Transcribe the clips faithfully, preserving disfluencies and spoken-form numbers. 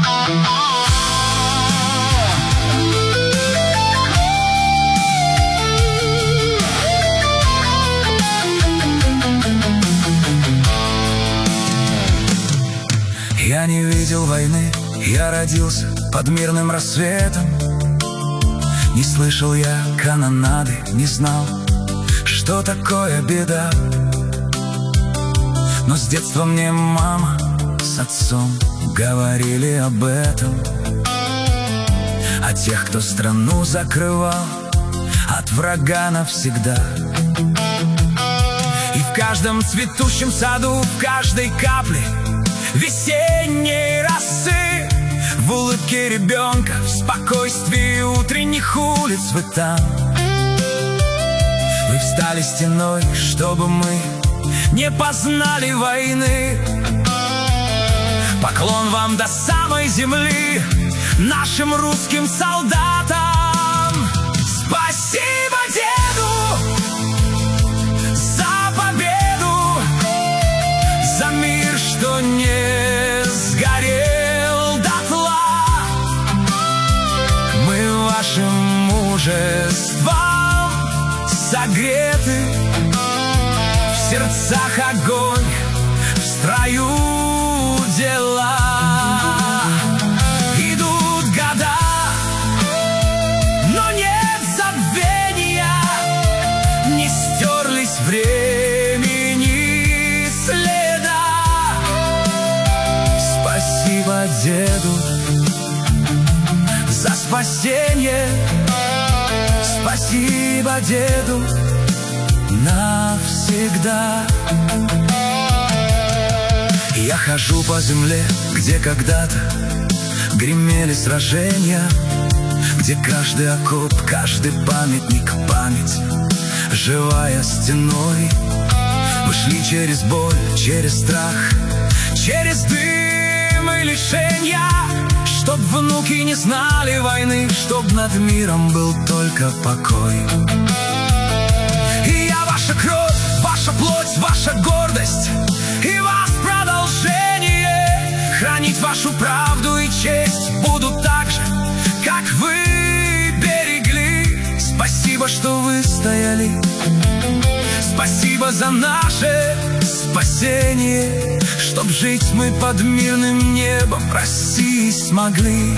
Я не видел войны, я родился под мирным рассветом. Не слышал я канонады, не знал, что такое беда. Но с детства мне мама с отцом говорили об этом, о тех, кто страну закрывал от врага навсегда. И в каждом цветущем саду, в каждой капле весенней росы, в улыбке ребенка, в спокойствии утренних улиц вы там. Вы встали стеной, чтобы мы не познали войны. Поклон вам до самой земли, нашим русским солдатам. Спасибо деду за победу, за мир, что не сгорел дотла. Мы вашим мужеством согреты, в сердцах огонь, в строю дела. Идут года, но нет забвения, не стерлись времени следа. Спасибо деду за спасение, спасибо деду навсегда. Я хожу по земле, где когда-то гремели сражения, где каждый окоп, каждый памятник, память живая стеной. Мы шли через боль, через страх, через дым и лишения, чтоб внуки не знали войны, чтоб над миром был только покой. И я ваша кровь, ваша плоть, ваша гордость, и вас продолжение. Хранить вашу правду и честь буду так же, как вы берегли. Спасибо, что вы стояли, спасибо за наше спасение, чтоб жить мы под мирным небом России смогли.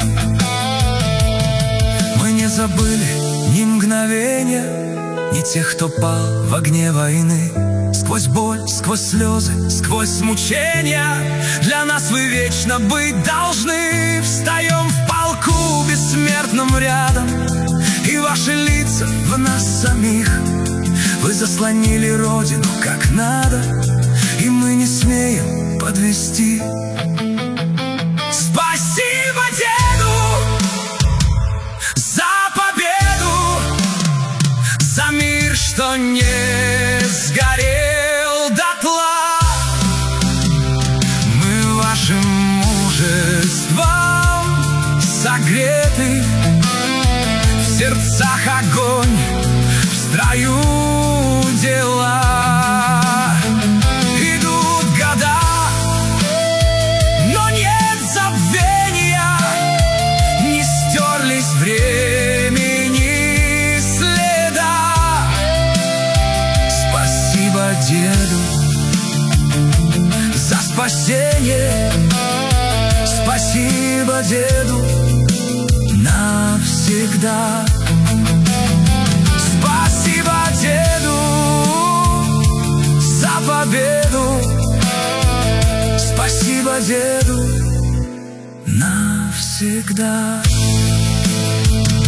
Мы не забыли ни мгновения, ни тех, кто пал в огне войны. Сквозь боль, сквозь слезы, сквозь мучения для нас вы вечно быть должны. Встаем в полку бессмертном рядом, и ваши лица в нас самих. Вы заслонили родину как надо, и мы не смеем подвести. Спасибо деду за победу, за мир, что не сгорел дотла. Мы вашим мужеством согреты, в сердцах огонь, в строю дела. Идут года, но нет забвения, не стерлись времени следа. Спасибо деду за спасение, спасибо деду навсегда. Спасибо деду за победу, спасибо деду навсегда.